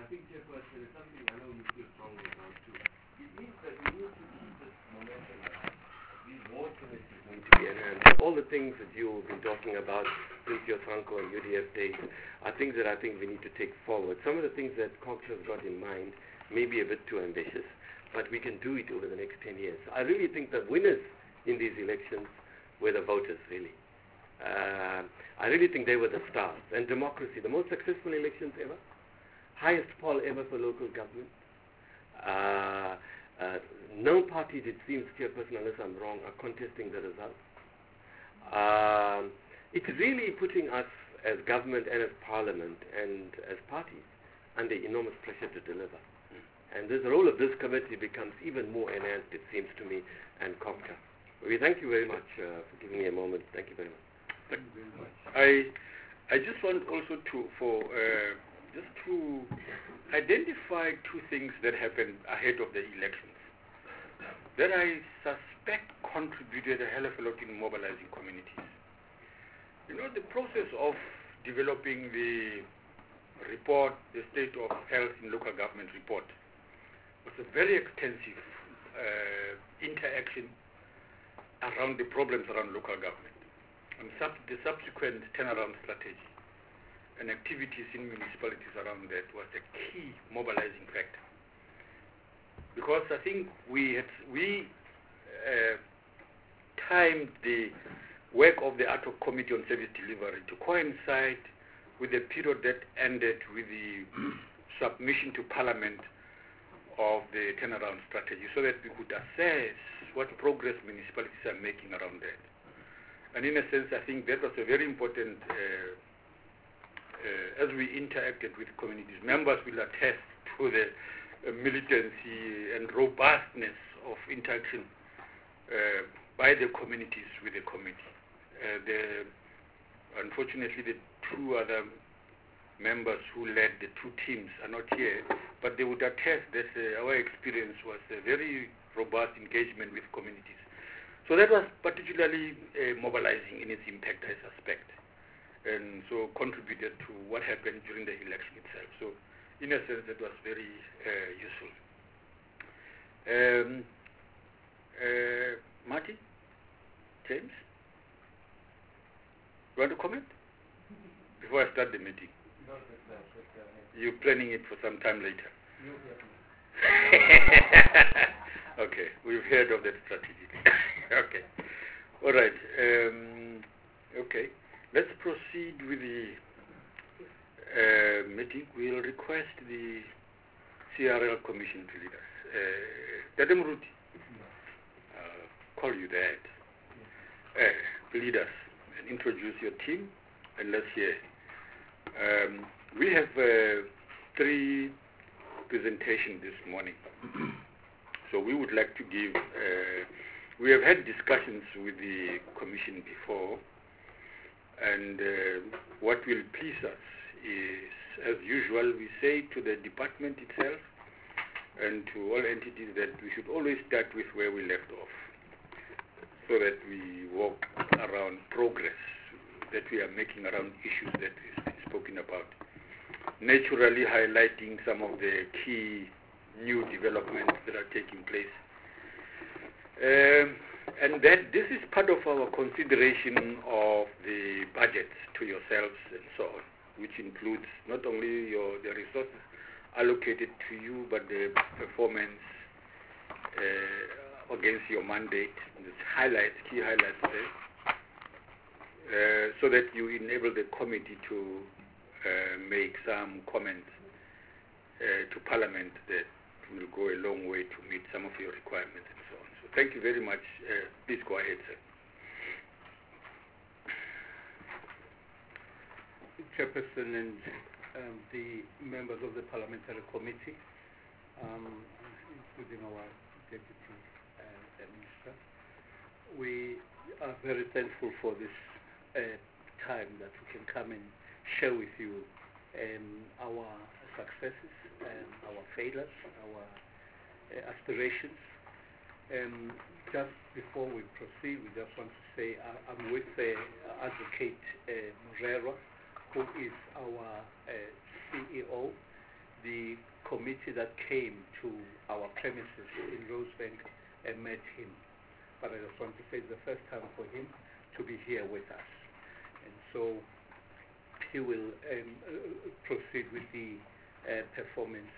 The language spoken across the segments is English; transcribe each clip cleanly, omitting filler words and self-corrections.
think, Chairperson, is something I know you feel strongly about too. It means that we need to keep this momentum alive. These ward committees need to be enhanced. All the things that you've been talking about since your Sanko and UDF days are things that I think we need to take forward. Some of the things that Cox has got in mind may be a bit too ambitious, but we can do it over the next 10 years. I really think the winners in these elections were the voters, really. I really think they were the stars. And democracy, the most successful elections ever, highest poll ever for local government. No parties, it seems, Chairperson, unless I'm wrong, are contesting the results. It's really putting us as government and as parliament and as parties under enormous pressure to deliver. And the role of this committee becomes even more enhanced, it seems to me, and COPCA. We thank you very much for giving me a moment. Thank you very much. Thank you very much. I just want also to identify two things that happened ahead of the elections that I suspect contributed a hell of a lot in mobilizing communities. You know, the process of developing the report, the State of Health in Local Government report, was a very extensive interaction around the problems around local government. And the subsequent turnaround strategy and activities in municipalities around that was a key mobilizing factor. Because I think we timed the work of the ad hoc committee on service delivery to coincide with the period that ended with the submission to Parliament of the turnaround strategy, so that we could assess what progress municipalities are making around that. And in a sense, I think that was a very important, as we interacted with communities, members will attest to the militancy and robustness of interaction by the communities with the committee. Unfortunately, the two other members who led the two teams are not here, but they would attest that our experience was a very robust engagement with communities. So that was particularly mobilizing in its impact, I suspect, and so contributed to what happened during the election itself. So in a sense, that was very useful. Marty? James? You want to comment? Before I start the meeting? No, You're planning it for some time later? Okay, we've heard of that strategy. Okay. All right. Okay. Let's proceed with the meeting. We'll request the CRL Commission to lead us. Dadem Ruti, call you that. Lead us and introduce your team, and let's hear. We have 3 presentations this morning. So we would like to give, we have had discussions with the Commission before, and what will please us is, as usual, we say to the department itself and to all entities that we should always start with where we left off, so that we walk around progress that we are making around issues that is been spoken about, naturally highlighting some of the key new developments that are taking place. And that this is part of our consideration of the budgets to yourselves and so on, which includes not only the resources allocated to you, but the performance against your mandate, this key highlights there, so that you enable the committee to make some comments to Parliament that will go a long way to meet some of your requirements and so on. So thank you very much. Please go ahead, sir. Chairperson and the members of the Parliamentary Committee, including our Deputy Minister, we are very thankful for this time that we can come and share with you our successes, our failures, our aspirations. Just before we proceed, we just want to say I'm with Advocate Morera, who is our CEO, the committee that came to our premises in Rosebank met him. But I just want to say it's the first time for him to be here with us. And so he will proceed with the performance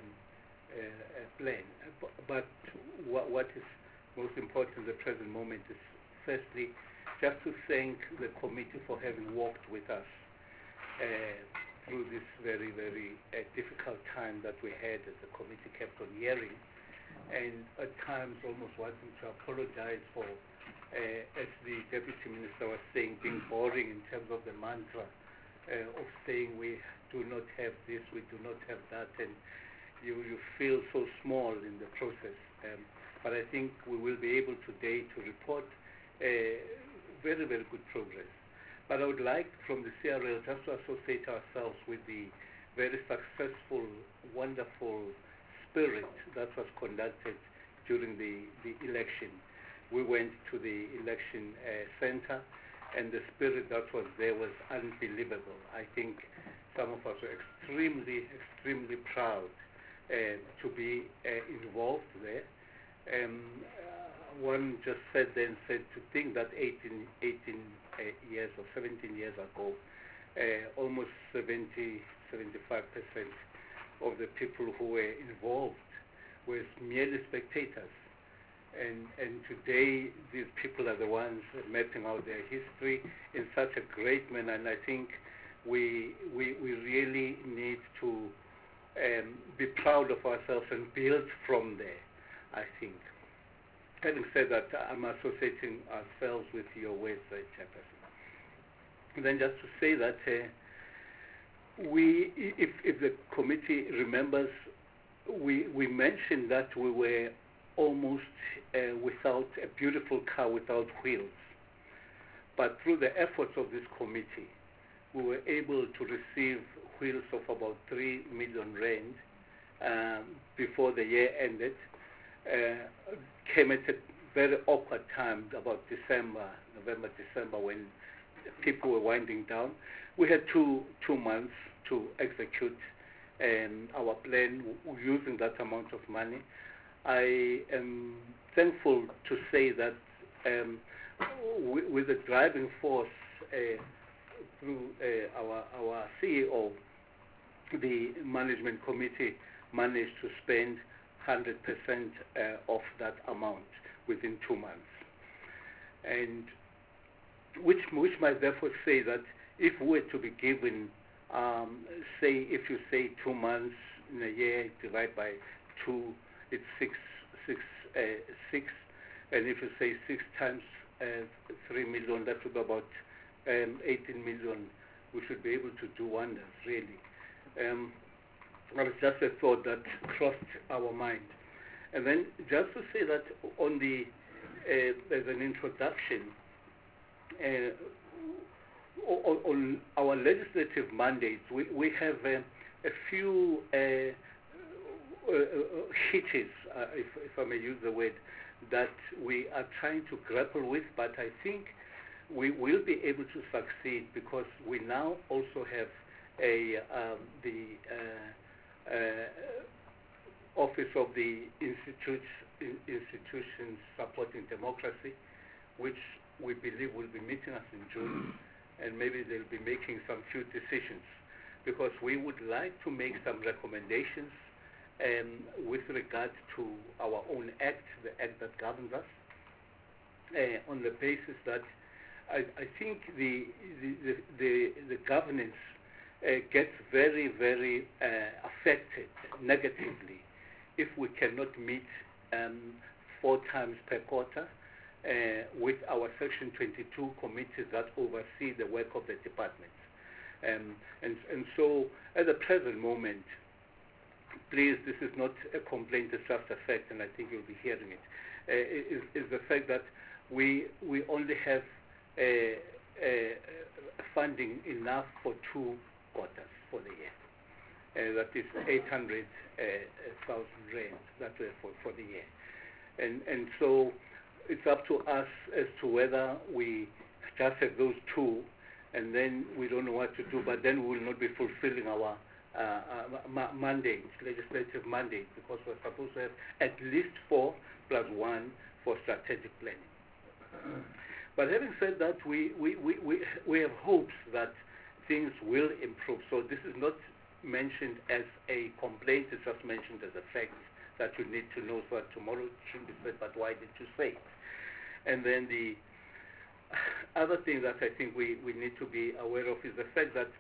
plan. But what is most important at the present moment is, firstly, just to thank the committee for having worked with us through this very, very difficult time that we had as the committee kept on hearing, and at times almost wanting to apologize for, as the Deputy Minister was saying, being boring in terms of the mantra of saying we do not have this, we do not have that, and you feel so small in the process. But I think we will be able today to report very, very good progress. But I would like from the CRL just to associate ourselves with the very successful, wonderful spirit that was conducted during the election. We went to the election center, and the spirit that was there was unbelievable. I think some of us were extremely, extremely proud to be involved there. One just said then, to think that 18 years or 17 years ago, almost 70-75% of the people who were involved were merely spectators. And today, these people are the ones mapping out their history in such a great manner. And I think we really need to be proud of ourselves and build from there, I think. Having said that, I'm associating ourselves with your words, Chairperson. And then just to say that if the committee remembers, we mentioned that we were almost without a beautiful car without wheels. But through the efforts of this committee, we were able to receive wheels of about 3 million rand before the year ended. Came at a very awkward time, about November, December, when people were winding down. We had two months to execute our plan using that amount of money. I am thankful to say that with the driving force through our CEO, the management committee managed to spend 100% of that amount within 2 months. And which might therefore say that if we were to be given, if you say 2 months in a year, divide by 2, it's 6, and if you say 6 times 3 million, that would be about 18 million. We should be able to do wonders, really. It was just a thought that crossed our mind. And then just to say that on the, as an introduction, on our legislative mandates, we have a few hitches, if I may use the word, that we are trying to grapple with, but I think we will be able to succeed because we now also have the Office of the Institutions Supporting Democracy, which we believe will be meeting us in June, and maybe they'll be making some few decisions, because we would like to make some recommendations with regard to our own act, the act that governs us, on the basis that I think the governance gets very, very affected negatively if we cannot meet 4 times per quarter with our Section 22 committees that oversee the work of the department. And so at the present moment, please, this is not a complaint, it's just a fact, and I think you'll be hearing it, is the fact that we only have funding enough for 2 quarters for the year. That is 800,000 rand, that way for the year. And so it's up to us as to whether we just have those 2, and then we don't know what to do, but then we will not be fulfilling our mandate, legislative mandate, because we're supposed to have at least 4 + 1 for strategic planning. But having said that, we have hopes that things will improve. So this is not mentioned as a complaint, it's just mentioned as a fact that you need to know, so that tomorrow it shouldn't be said, but why did you say it? And then the other thing that I think we need to be aware of is the fact that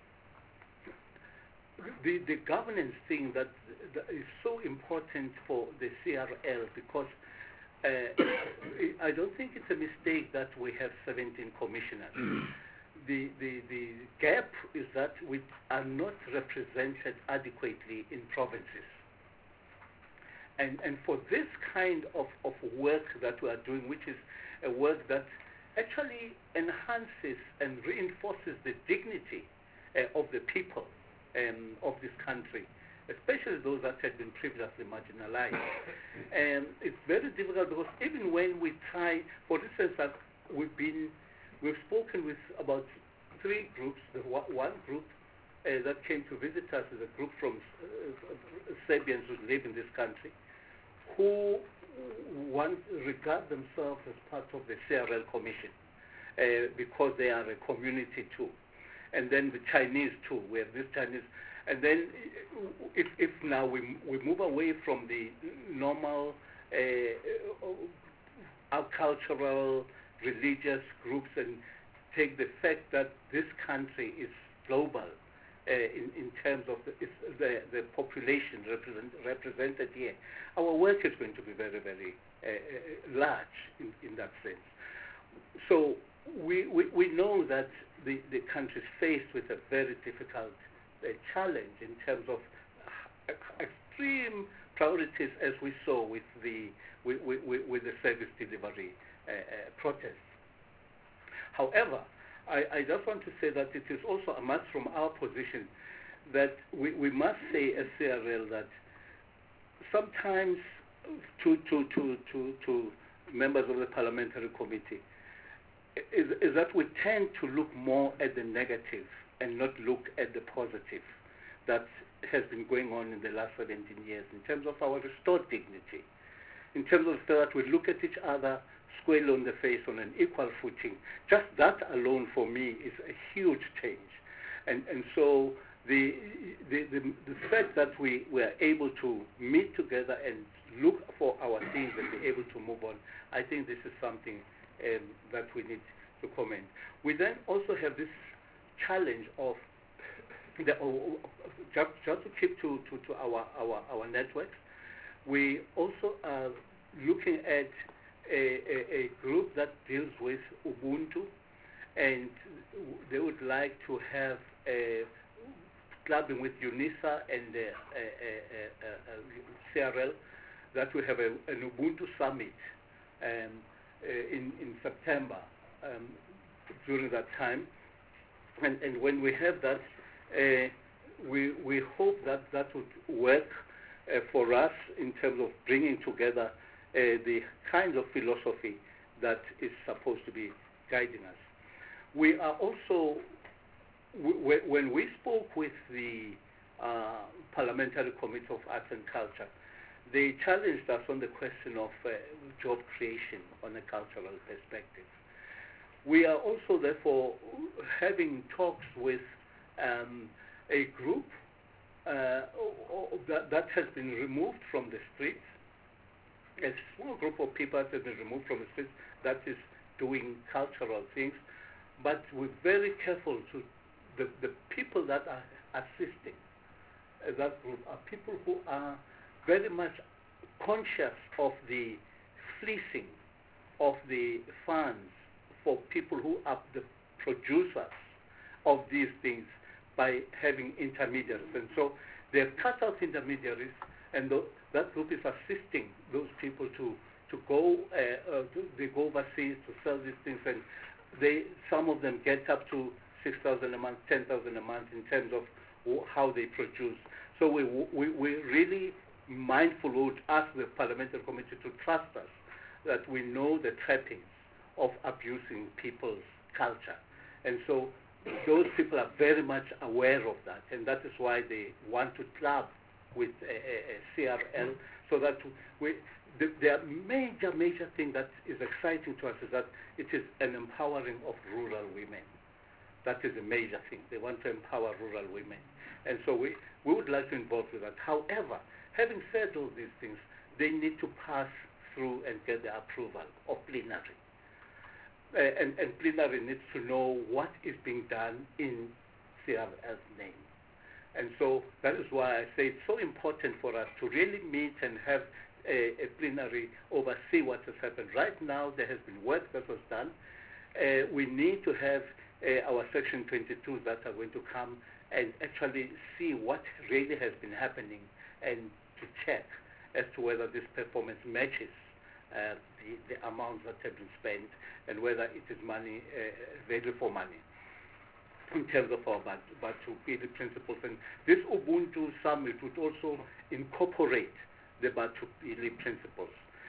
the governance thing that is so important for the CRL, because I don't think it's a mistake that we have 17 commissioners. The gap is that we are not represented adequately in provinces. And for this kind of work that we are doing, which is a work that actually enhances and reinforces the dignity of the people of this country, especially those that had been previously marginalized. And it's very difficult because even when we try, for instance, that we've spoken with about 3 groups. The one group that came to visit us is a group from Serbians who live in this country, who regard themselves as part of the CRL Commission because they are a community too. And then the Chinese too. We have this Chinese. And then if now we move away from the normal our cultural, religious groups and take the fact that this country is global in terms of the population represented here, our work is going to be very, very large in that sense. So we know that the country is faced with a very difficult challenge in terms of extreme priorities, as we saw with the service delivery protests. However, I just want to say that it is also a must from our position that we must say as CRL that sometimes to members of the parliamentary committee is that we tend to look more at the negative and not look at the positive that has been going on in the last 17 years in terms of our restored dignity, in terms of that we look at each other squarely on the face on an equal footing. Just that alone for me is a huge change. And so the fact that we were able to meet together and look for our things and be able to move on, I think this is something that we need to comment. We then also have this challenge of just to keep to our networks. We also are looking at a group that deals with Ubuntu, and they would like to have clubbing with UNISA and CRL, that we have an Ubuntu summit in September during that time. And when we have that, we hope that would work for us in terms of bringing together the kind of philosophy that is supposed to be guiding us. We are also, when we spoke with the Parliamentary Committee of Arts and Culture, they challenged us on the question of job creation on a cultural perspective. We are also, therefore, having talks with a group that has been removed from the streets, a small group of people that has been removed from the streets that is doing cultural things, but we're very careful to the people that are assisting that group are people who are very much conscious of the fleecing of the funds for people who are the producers of these things by having intermediaries. And so they've cut out intermediaries, and that group is assisting those people to go they go overseas to sell these things, and some of them get up to 6,000 a month, 10,000 a month in terms of how they produce. So we're really mindful, we would ask the Parliamentary Committee to trust us that we know the trappings of abusing people's culture. And so those people are very much aware of that, and that is why they want to club with CRL, so that the major thing that is exciting to us is that it is an empowering of rural women. That is a major thing. They want to empower rural women. And so we would like to involve with that. However, having said all these things, they need to pass through and get the approval of plenary. And plenary needs to know what is being done in CRL's name. And so that is why I say it's so important for us to really meet and have a plenary oversee what has happened. Right now, there has been work that was done. We need to have our Section 22 that are going to come and actually see what really has been happening and to check as to whether this performance matches the amounts that have been spent and whether it is money, value for money in terms of our Batho-Pele principles. And this Ubuntu Summit would also incorporate the Batho-Pele principles.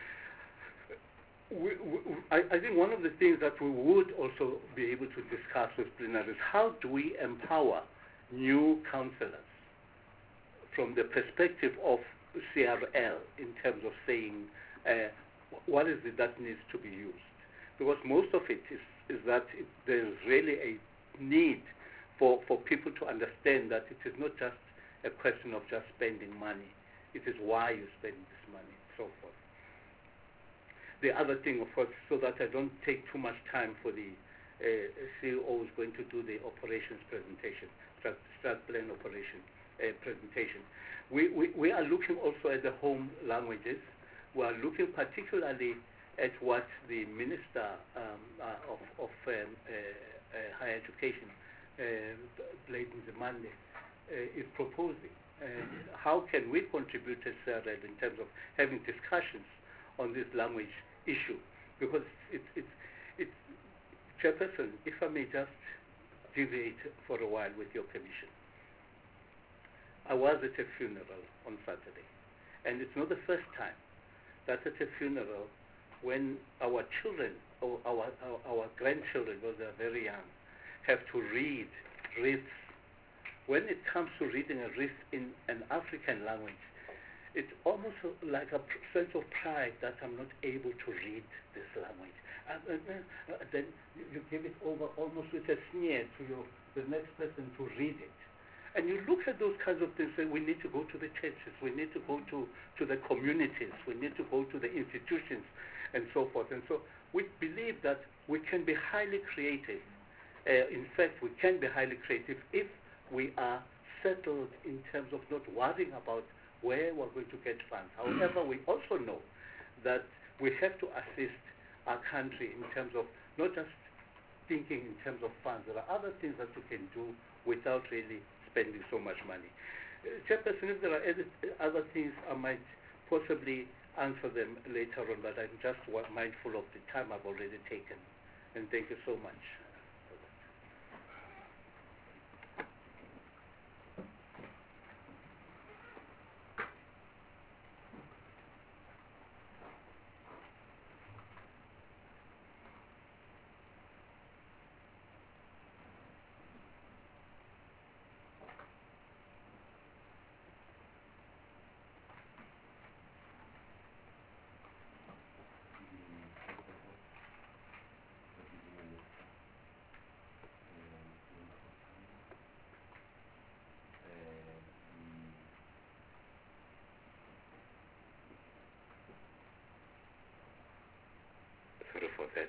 I think one of the things that we would also be able to discuss with plenary is how do we empower new councillors from the perspective of CRL in terms of saying what is it that needs to be used. Because most of it is that there's really a need for people to understand that it is not just a question of just spending money. It is why you spend this money and so forth. The other thing, of course, so that I don't take too much time for the CEO who's going to do the operations presentation, strat plan operation presentation. We are looking also at the home languages. We are looking particularly at what the Minister of Higher Education, Blade Nzimande, is proposing. How can we contribute as CRL in terms of having discussions on this language issue? Because it's Chairperson, if I may just deviate for a while with your permission. I was at a funeral on Saturday, and it's not the first time that at a funeral when our children or our grandchildren, because they're very young, have to read wreaths. When it comes to reading a wreath in an African language, it's almost like a sense of pride that I'm not able to read this language. Then you give it over almost with a sneer to the next person to read it. And you look at those kinds of things, and we need to go to the churches, we need to go to the communities, we need to go to the institutions, and so forth. And so we believe that we can be highly creative. In fact, we can be highly creative if we are settled in terms of not worrying about where we're going to get funds. However, we also know that we have to assist our country in terms of not just thinking in terms of funds. There are other things that we can do without really spending so much money. Chairperson, if there are other things, I might possibly answer them later on, but I'm just mindful of the time I've already taken. And thank you so much. Sorry for that.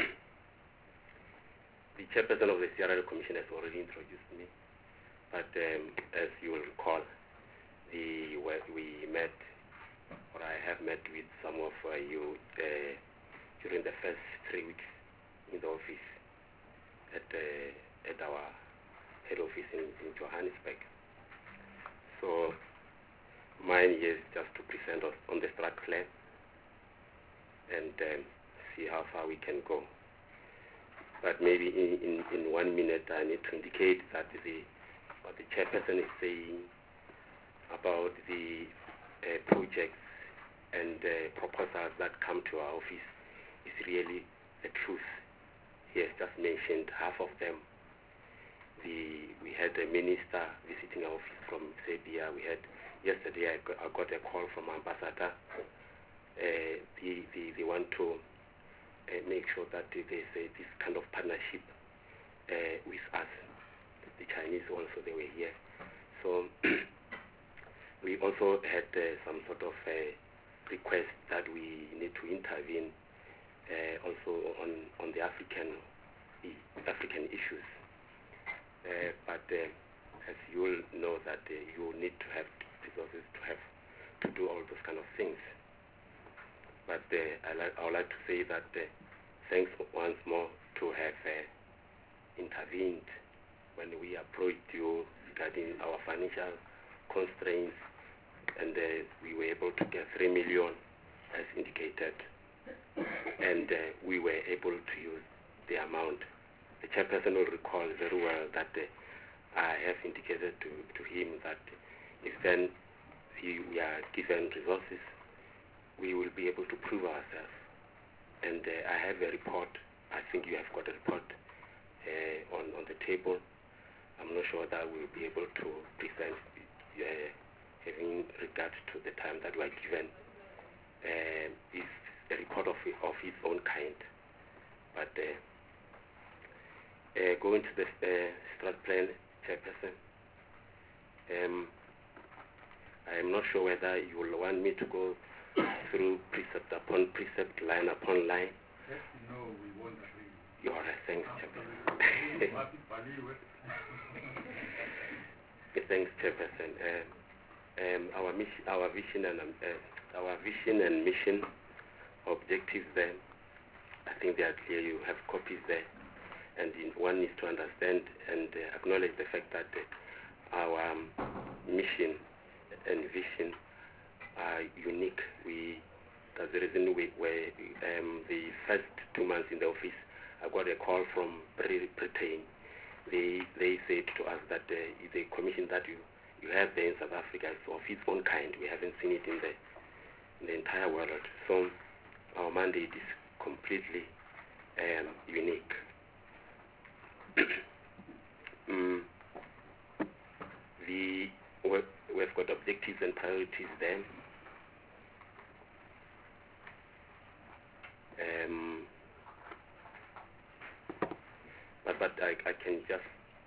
The chairperson of the CRL Commission has already introduced me, but as you will recall, we met, or I have met with some of you during the first 3 weeks in the office at our head office in Johannesburg. So mine is just to present us on the strat plan and see how far we can go. But maybe in 1 minute I need to indicate that what the chairperson is saying about the projects and proposals that come to our office is really the truth. He has just mentioned half of them. we had a minister visiting our office from Serbia. Yesterday I got a call from ambassador. They want to make sure that there's this kind of partnership with us. The Chinese also, they were here. So we also had some sort of request that we need to intervene also on the African issues. But as you will know that you need to have resources to do all those kind of things. But I would like to say that thanks once more to have intervened when we approached you regarding our financial constraints, and we were able to get 3 million as indicated, and we were able to use the amount. The chairperson will recall very well that I have indicated to him that if then we are given resources, we will be able to prove ourselves. And I have a report. I think you have got a report on the table. I'm not sure that we'll be able to present having regard to the time that we are given. It's a report of its own kind. But going to the strat plan, chairperson, I am not sure whether you will want me to go through precept upon precept, line upon line. No, we won't agree. You are right, thanks, chairperson. Thanks, chairperson. Our vision and mission objectives there, I think they are clear. You have copies there, and one needs to understand and acknowledge the fact that our mission and vision are unique. That's the reason the first 2 months in the office, I got a call from Britain. They said to us that the commission that you have there in South Africa is of its own kind. We haven't seen it in the entire world. So our mandate is completely unique. We've got objectives and priorities there. But I can just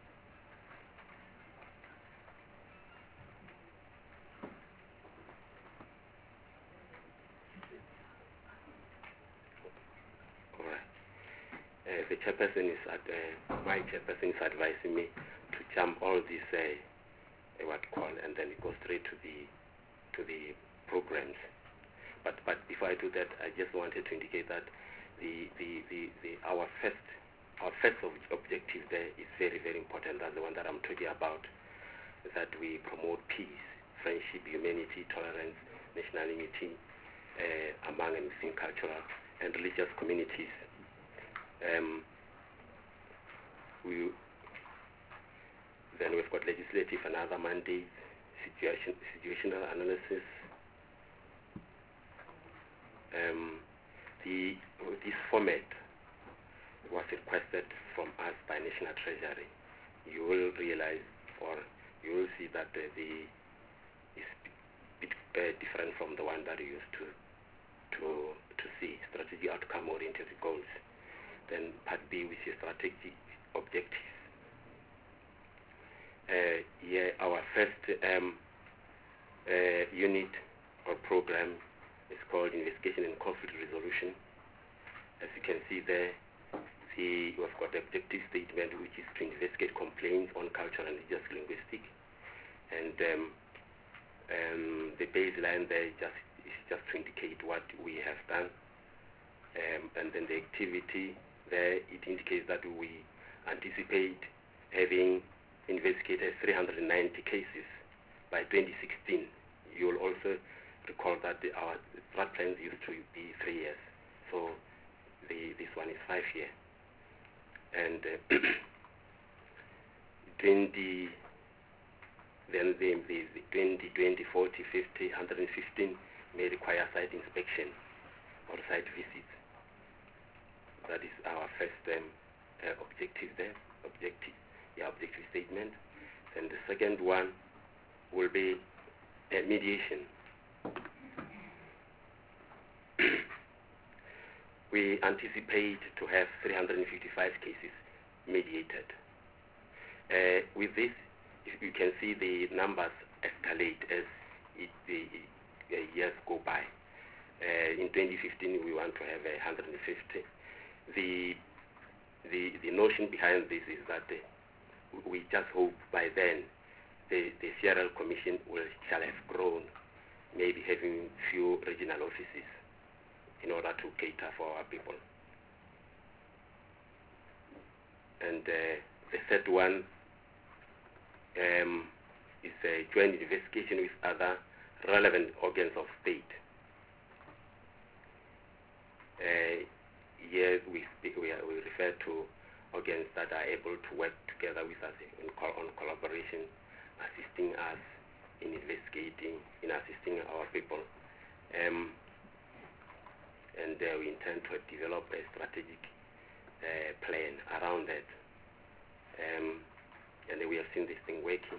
all right. The chairperson is my chairperson is advising me to jump all these and then go straight to the programs. But before I do that, I just wanted to indicate that our first objective there is very, very important. That's the one that I'm talking about, that we promote peace, friendship, humanity, tolerance, national unity among and within cultural and religious communities. Then we've got legislative and other mandates, situational analysis. This format was requested from us by National Treasury. You will realize, or you will see that is a bit different from the one that you used to see, strategic outcome-oriented goals. Then Part B, which is strategic objectives. Our first unit or program is called Investigation and Conflict Resolution. As you can see there, we've got the objective statement, which is to investigate complaints on cultural and religious linguistics. And the baseline there is just to indicate what we have done. And then the activity there, it indicates that we anticipate having investigated 390 cases by 2016. You will also recall that our strat plans used to be 3 years. So this one is 5 years. And the 20, 40, 50, 115 may require site inspection or site visits. That is our first objective there. the objective statement. And the second one will be mediation. We anticipate to have 355 cases mediated. With this, you can see the numbers escalate as the years go by. In 2015, we want to have 150. The notion behind this is that we just hope by then the CRL Commission shall have grown, maybe having few regional offices in order to cater for our people. And the third one is a joint investigation with other relevant organs of state. Here we refer to organs that are able to work together with us on collaboration, assisting us in investigating, in assisting our people. And we intend to develop a strategic plan around that. And we have seen this thing working.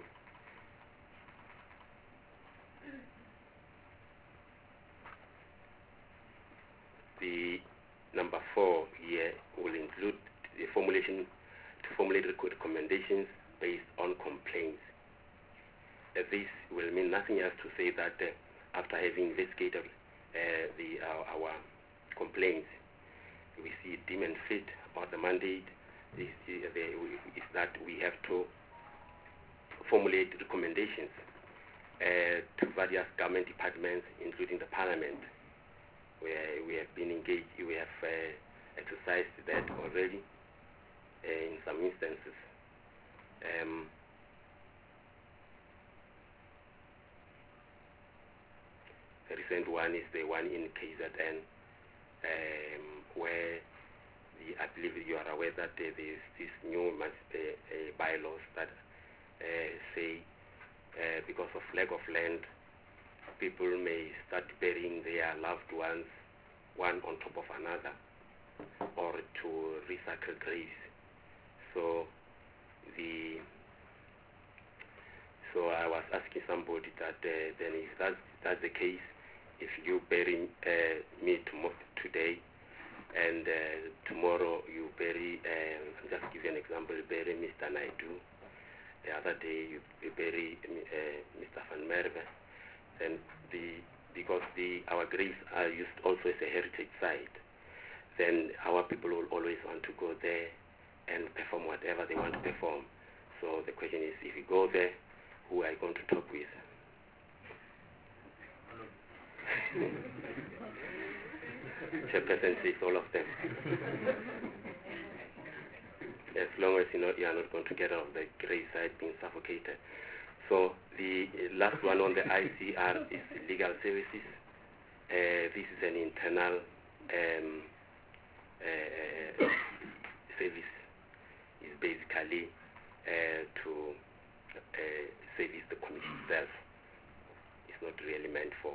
The number 4 here will include the formulate recommendations based on complaints. This will mean nothing else to say that after having investigated our complaints, we see deem and fit, or the mandate is that we have to formulate recommendations to various government departments, including the Parliament, where we have been engaged. We have exercised that already in some instances. The recent one is the one in KZN, where I believe you are aware that there is this new bylaws that say because of lack of land, people may start burying their loved ones one on top of another, or to recycle graves. So I was asking somebody that then if that's the case, if you bury me today, and tomorrow you bury, just give you an example, you bury Mr. Naidu, the other day you bury Mr. Van Merwe, then because our graves are used also as a heritage site, then our people will always want to go there and perform whatever they want to perform. So the question is, if you go there, who are you going to talk with? Chairperson says all of them. As long as you are not going to get out of the grave site being suffocated. So the last one on the ICR is legal services. This is an internal service. It's basically to service the committee itself. It's not really meant for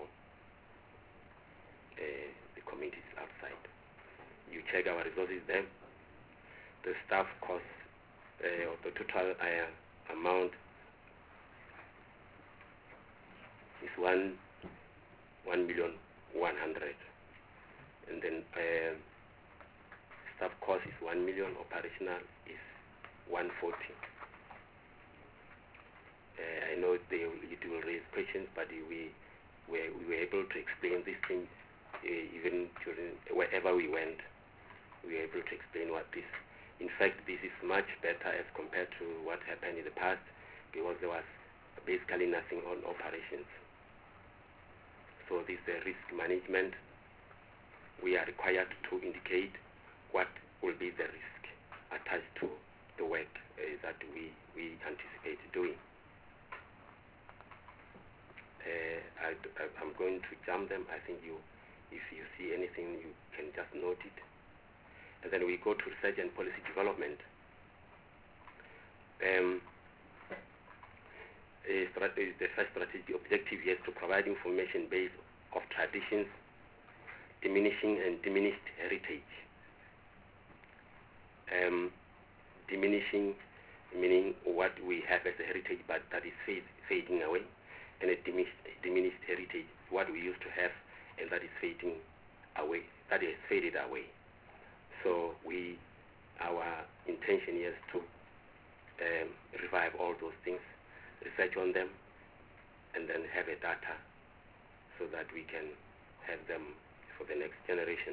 the committees outside. You check our resources there. The staff cost of the total amount is 1,100,000, and then staff cost is 1 million. Operational is 140. I know it will raise questions, but we were able to explain these things even during wherever we went. We were able to explain what this. In fact, this is much better as compared to what happened in the past, because there was basically nothing on operations. So this is the risk management. We are required to indicate what will be the risk attached to the work that we anticipate doing. I'm going to jump them. I think if you see anything, you can just note it. And then we go to research and policy development. The first strategic objective is to provide information based of traditions, diminishing and diminished heritage. Diminishing meaning what we have as a heritage, but that is fading away, and a diminished heritage, what we used to have, and that is fading away, that is faded away. So our intention is to revive all those things, research on them, and then have a data so that we can have them for the next generation.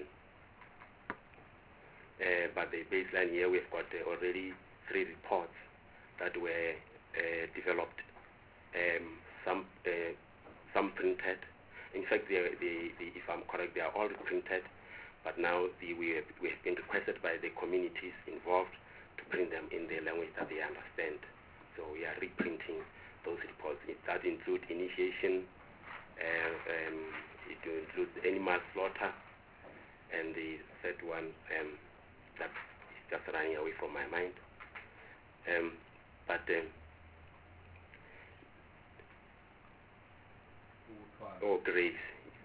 But the baseline here, we've got already 3 reports that were developed, some printed. In fact, if I'm correct, they are all printed, but now we have been requested by the communities involved to print them in the language that they understand. So we are reprinting those reports. That includes initiation, it includes animal slaughter, and the third one that is just running away from my mind. Graves.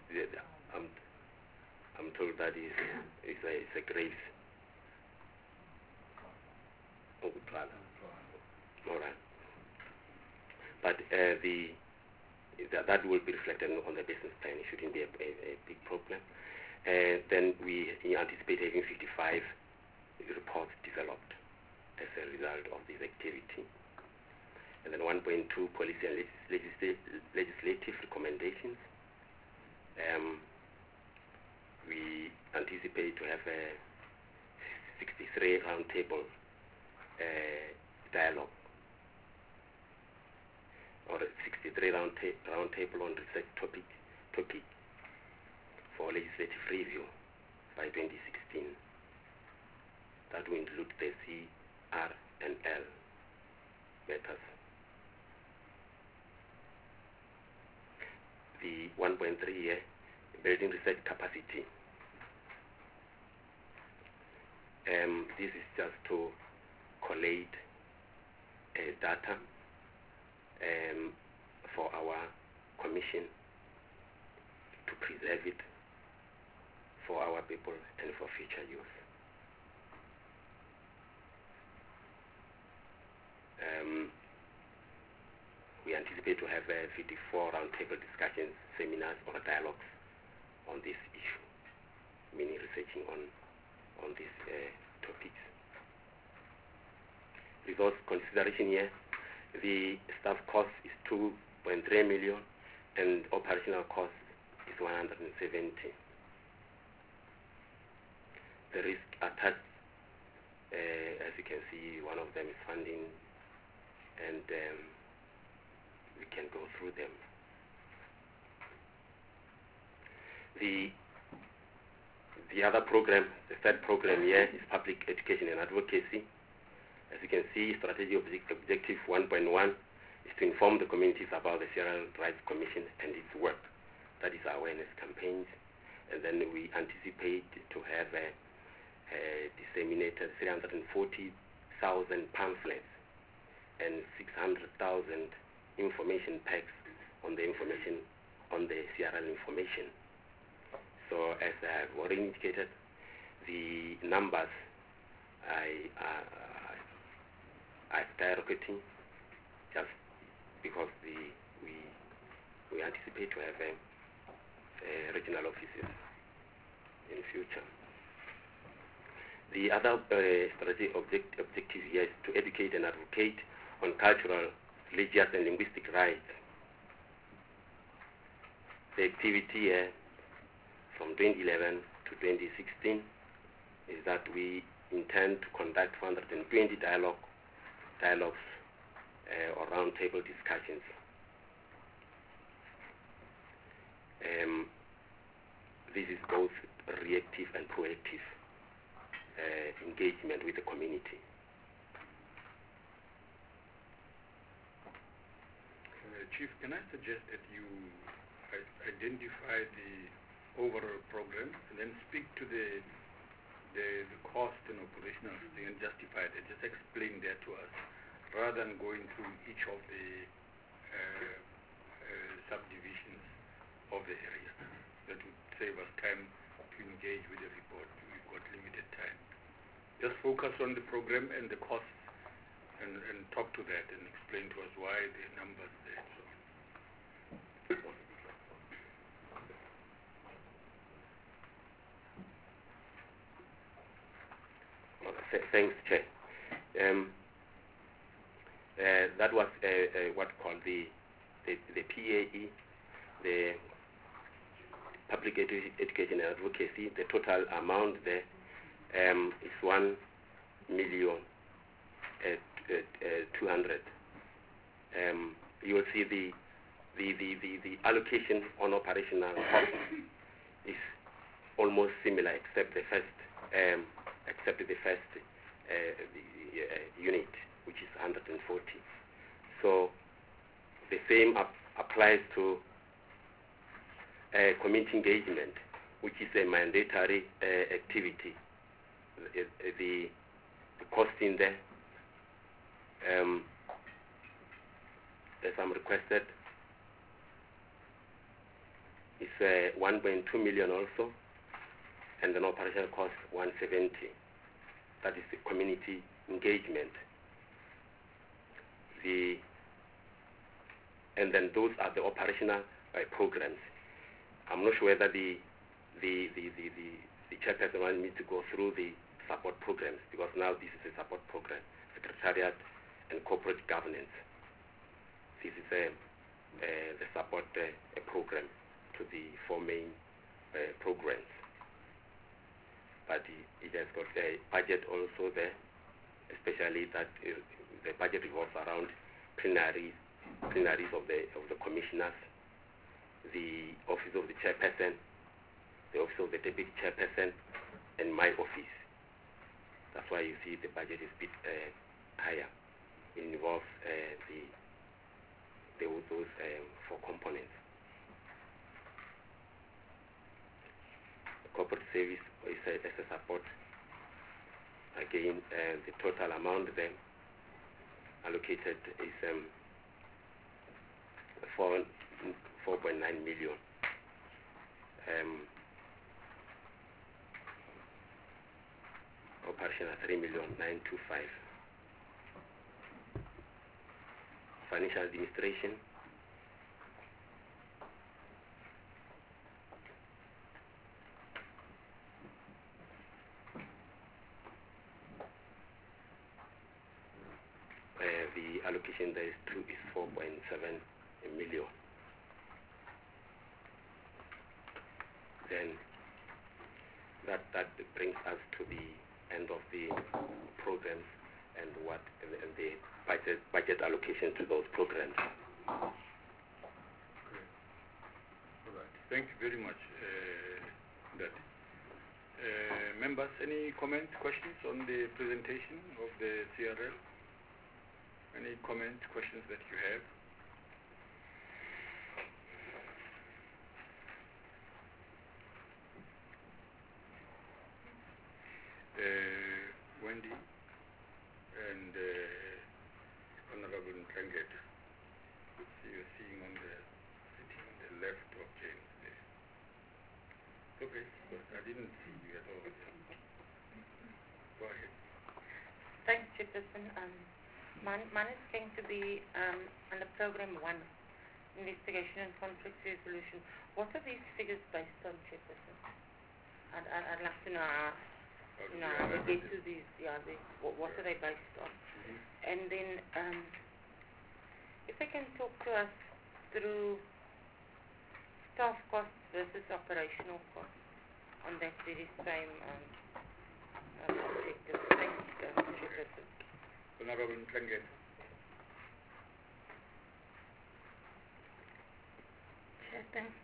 I'm told that it's a Graves. All right. But that will be reflected on the business plan. It shouldn't be a big problem. Then we anticipate having 55 reports developed as a result of this activity. And then 1.2 policy and legislative recommendations. We anticipate to have a 63 roundtable dialogue, or a 63 roundtable on research topic for legislative review by 2016. That will include the CR&L matters. The 1.3 year, building research capacity. This is just to collate data for our commission to preserve it for our people and for future use. We anticipate to have 54 roundtable discussions, seminars, or dialogues on this issue, meaning researching on these topics. Resource consideration here, the staff cost is 2.3 million and operational cost is 170. The risk attached, as you can see, one of them is funding, and we can go through them. The other program, the third program here, is public education and advocacy. As you can see, strategy objective 1.1 is to inform the communities about the Sierra Rights Commission and its work. That is awareness campaigns. And then we anticipate to have disseminated 340,000 pamphlets and 600,000 information packs on the information on the CRL information. So as I have already indicated, the numbers are skyrocketing just because we anticipate to have regional offices in the future. The other strategy objective here is to educate and advocate on cultural, religious, and linguistic rights. The activity from 2011 to 2016 is that we intend to conduct 120 dialogues or roundtable discussions. This is both reactive and proactive engagement with the community. Chief, can I suggest that you identify the overall program and then speak to the cost and operational thing and justify it, and just explain that to us, rather than going through each of the subdivisions of the area. That would save us time to engage with the report. We've got limited time. Just focus on the program and the costs and talk to that and explain to us why the numbers there. So. Thanks, Chair. That was what called the PAE, the Public Education and Advocacy. The total amount there is 1,200,000. You will see the allocation on operational cost is almost similar, except the first unit, which is 140. So the same applies to community engagement, which is a mandatory activity. The cost in there, as I'm requested, is 1.2 million also, and an operational cost 170. That is the community engagement. And then those are the operational programs. I'm not sure whether the chairperson wants me to go through the support programs, because now this is a support program, Secretariat and Corporate Governance. This is the support program to the four main programs. But it has got a budget also there, especially that the budget revolves around plenaries of the commissioners, the office of the chairperson, the office of the deputy chairperson, and my office. That's why you see the budget is a bit higher. It involves those four components. The corporate service is a support. Again, the total amount then allocated is 4.9 million. Operational 3,925,000. Financial administration, the allocation there is 4.7 million. Then that brings us to the end of the programs and the budget allocation to those programs. Okay. All right. Thank you very much, Dad. Members, any comments, questions on the presentation of the CRL? Any comments, questions that you have? Wendy and Honorable Ntlanget, you're sitting on the left of James there. Okay, but I didn't see you at all. Go ahead. Thanks, Chairperson. Mine is going to be under Program 1, Investigation and Conflict Resolution. What are these figures based on, Chairperson? I'd like to know how they get to these, what are they based on? And then, if they can talk to us through staff costs versus operational costs on that very same objective. Thanks, Chairperson. Honorable Ntlanget. Chair, thanks.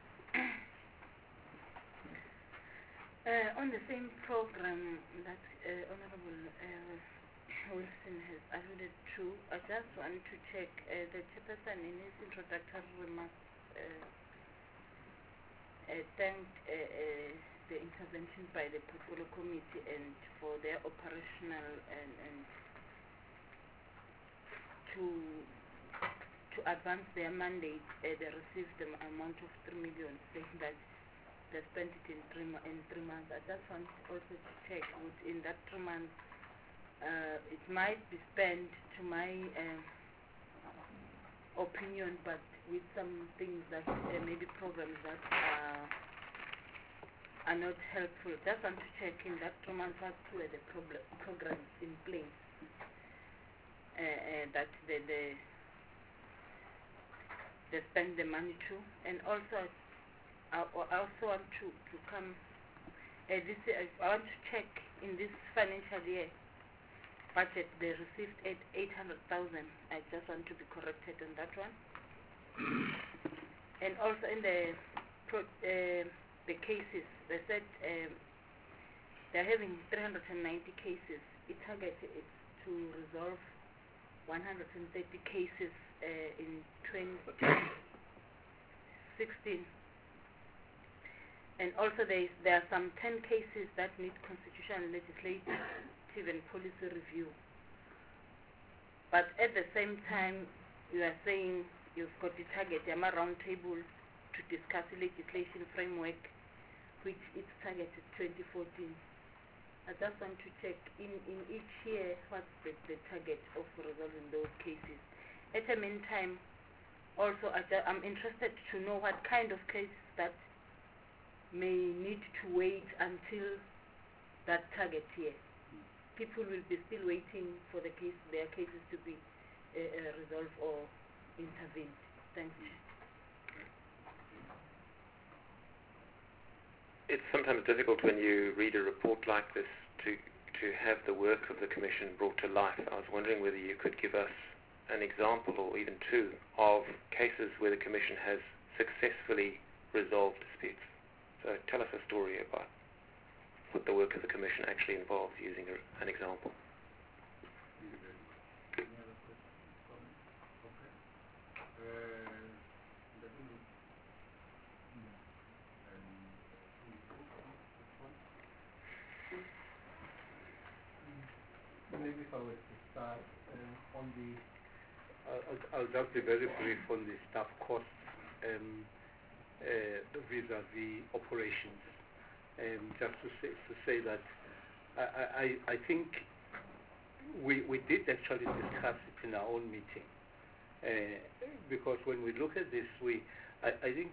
On the same program that Honorable Wilson has alluded to, I just want to check the chairperson in his introductory remarks thanked the intervention by the portfolio committee and for their operational and to advance their mandate. They received the amount of 3 million, saying that they spent it in 3 months. I just want also to check within that 3 months it might be spent to my opinion, but with some things that maybe programs that are not helpful. Just want to check in that 2 months as to the programs in place that they spend the money to, and also I also want to come. I want to check in this financial year budget they received 800,000. I just want to be corrected on that one. And also in the cases, they said they're having 390 cases. Its target is to resolve 130 cases in 2016. And also there are some 10 cases that need constitutional, legislative and policy review. But at the same time, you are saying you've got the target, Yama round table, to discuss legislation framework, which its target is 2014. I just want to check in each year what's the target of resolving those cases. At the meantime, also I'm interested to know what kind of cases that may need to wait until that target year. People will be still waiting for their cases to be resolved or intervened. Thank you. It's sometimes difficult when you read a report like this to have the work of the Commission brought to life. I was wondering whether you could give us an example or even two of cases where the Commission has successfully resolved disputes. So tell us a story about what the work of the Commission actually involves, using an example. Maybe if I were to start on the, I'll just be very brief on the staff costs vis-a-vis operations. Just to say that I think we did actually discuss it in our own meeting, because when we look at this, I think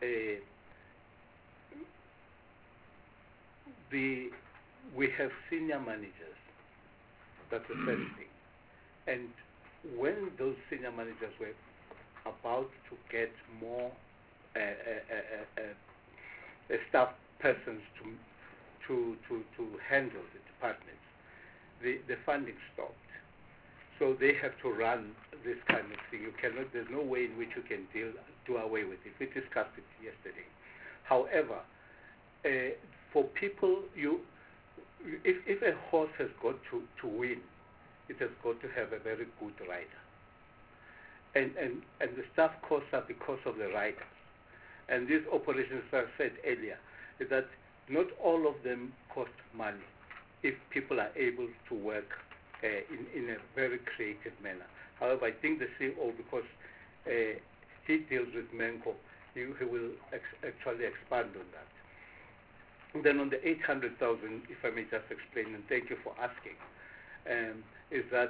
we have senior managers. That's the first thing. And when those senior managers were about to get more staff persons to handle the departments, the funding stopped. So they have to run this kind of thing. You cannot. There's no way in which you can do away with it. We discussed it yesterday. However, for people, if a horse has got to win, it has got to have a very good rider. And the staff costs are because of the riders. And these operations, as I said earlier, is that not all of them cost money if people are able to work in a very creative manner. However, I think the CEO, because he deals with Menko, he will actually expand on that. And then on the 800,000, if I may just explain, and thank you for asking, is that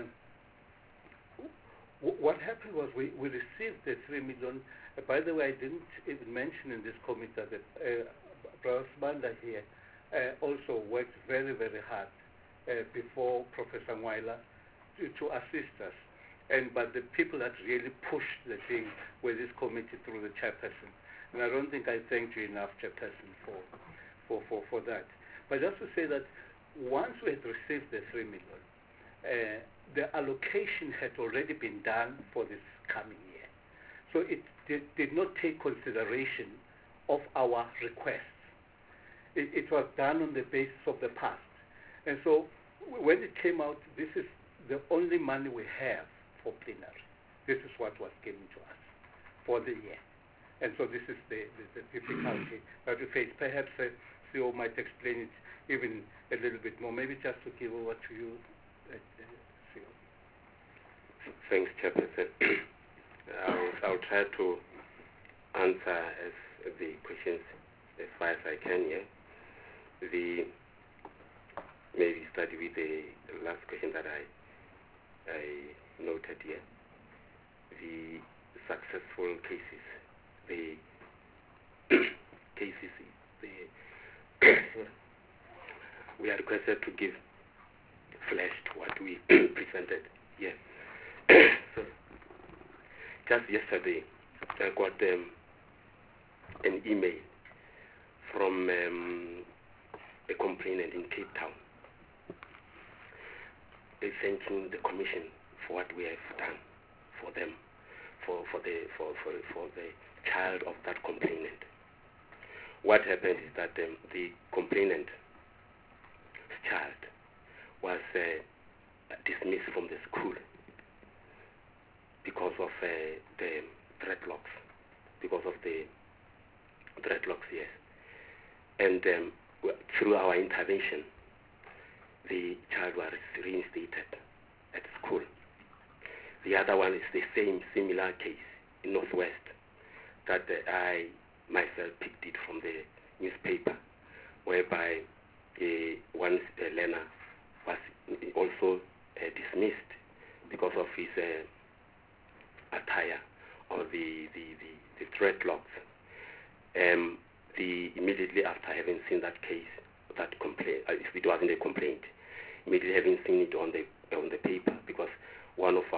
what happened was we received the 3 million. By the way, I didn't even mention in this committee that Brother Sibanda here also worked very, very hard before Professor Ngwaila to assist us. But the people that really pushed the thing were this committee through the chairperson. And I don't think I thanked you enough, chairperson, for that. But just to say that once we had received the 3 million, the allocation had already been done for this coming year. So it did not take consideration of our requests. It was done on the basis of the past. And so when it came out, this is the only money we have for plenary. This is what was given to us for the year. And so this is the difficulty that we face. Perhaps CEO might explain it even a little bit more. Maybe just to give over to you, CEO. Thanks, Chairperson. I'll try to answer the questions as far as I can here. maybe start with the last question that I noted here. The successful cases, the cases, we are requested to give flash to what we presented here. So, just yesterday, I got an email from a complainant in Cape Town, thanking the Commission for what we have done for them, for the child of that complainant. What happened is that the complainant's child was dismissed from the school because of the dreadlocks, yes. And through our intervention, the child was reinstated at school. The other one is the similar case in Northwest that I myself picked it from the newspaper, whereby one learner was also dismissed because of his attire or the dreadlocks. Immediately after having seen that case, that complaint, if it wasn't a complaint, immediately having seen it on the paper, because one of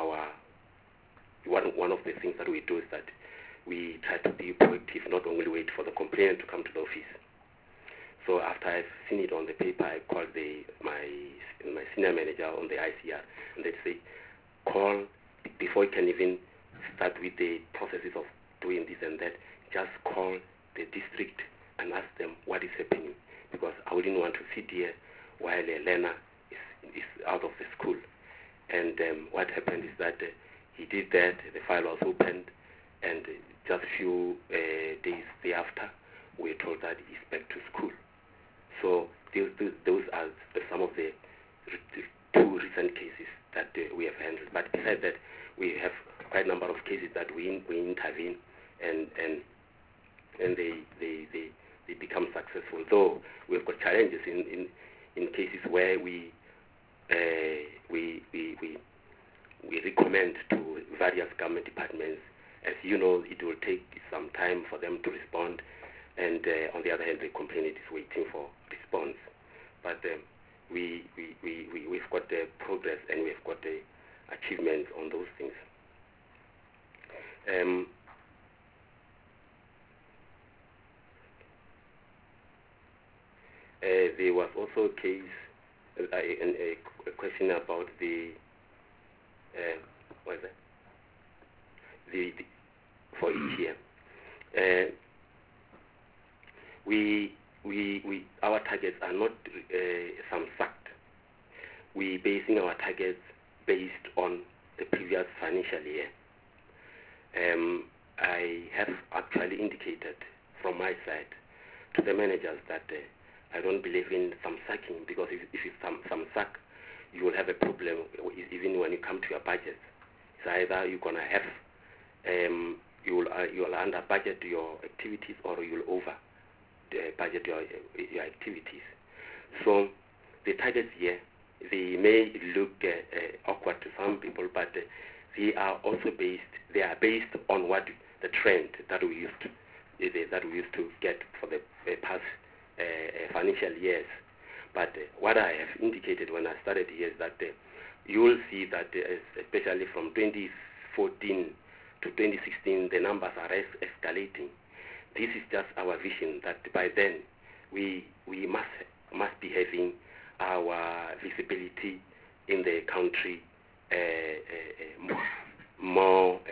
the things that we do is that we try to be proactive, not only wait for the complainant to come to the office. So after I've seen it on the paper, I called my senior manager on the ICR, and they say, call, before you can even start with the processes of doing this and that, just call the district and ask them what is happening, because I wouldn't want to sit here while a learner is out of the school. And what happened is that he did that, the file was opened, and just a few days thereafter, we were told that he's back to school. So those are some of the two recent cases that we have handled. But besides that, we have quite a number of cases that we intervene and they become successful. Though we've got challenges in cases where we recommend to various government departments. As you know, it will take some time for them to respond, and on the other hand, the complainant is waiting for response. But we've got the progress and we've got the achievements on those things. There was also a case, a question about the what is that? The for each year. Our targets are not some fact. We basing our targets based on the previous financial year. I have actually indicated from my side to the managers that I don't believe in some sacking, because if it's some sack, you will have a problem even when you come to your budget. It's either you're gonna have you will under budget your activities, or you will over budget your activities. So the targets here, they may look awkward to some people, but they are also based on what the trend that we used to get for the past financial years. But what I have indicated when I started here is that you will see that especially from 2014 to 2016, the numbers are escalating. This is just our vision that by then we must be having our visibility in the country more.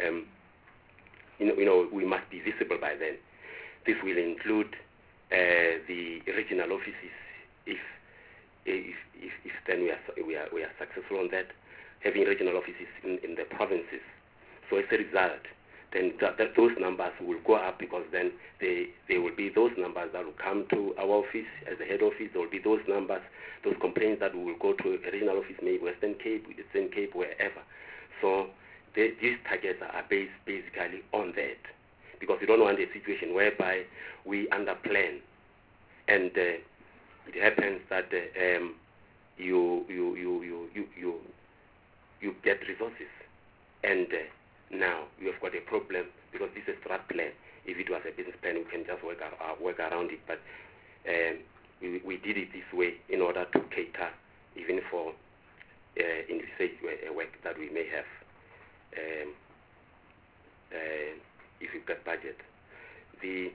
We must be visible by then. This will include the regional offices, if then we are successful on that, having regional offices in the provinces. So as a result, then those numbers will go up, because then they will be those numbers that will come to our office as the head office. There will be those numbers, those complaints that will go to a regional office, maybe Western Cape, Eastern Cape, wherever. So these targets are based basically on that, because we don't want a situation whereby we underplan, and it happens that you get resources. And now you have got a problem because this is a strat plan. If it was a business plan, we can just work around it. But we did it this way in order to cater even for in research work that we may have if you've got budget. The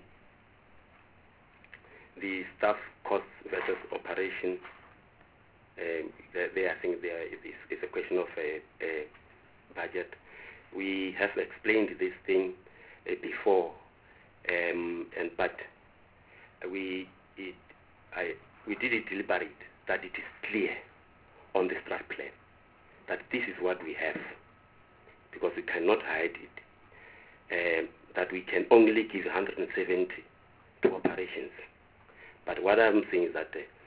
staff costs versus operation, I think it's a question of a budget. We have explained this thing before, but we did it deliberate that it is clear on the strat plan that this is what we have, because we cannot hide it, that we can only give 170 to operations. But what I'm saying is that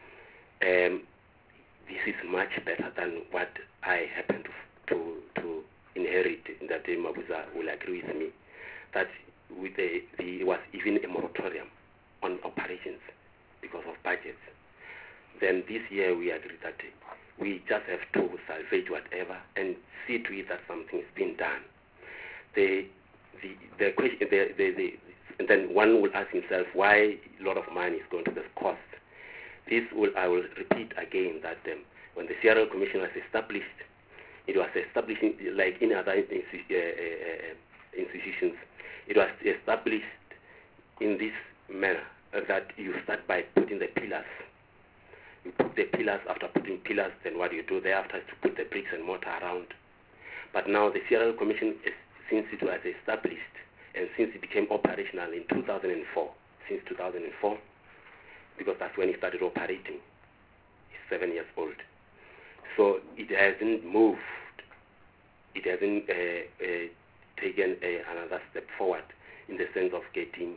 this is much better than what I happen to inherit, that Mabuza will agree with me, that with there was even a moratorium on operations because of budgets. Then this year we agreed that we just have to salvage whatever and see to it that something is being done. The question, and then one will ask himself why a lot of money is going to this cost. I will repeat again that when the CRL Commission was established, it was establishing, like in other institutions, it was established in this manner that you start by putting the pillars. You put the pillars. After putting pillars, then what you do thereafter is to put the bricks and mortar around. But now the CRL Commission, since it was established and since it became operational in 2004, since 2004, because that's when it started operating, it's 7 years old. So it hasn't moved. It hasn't taken another step forward in the sense of getting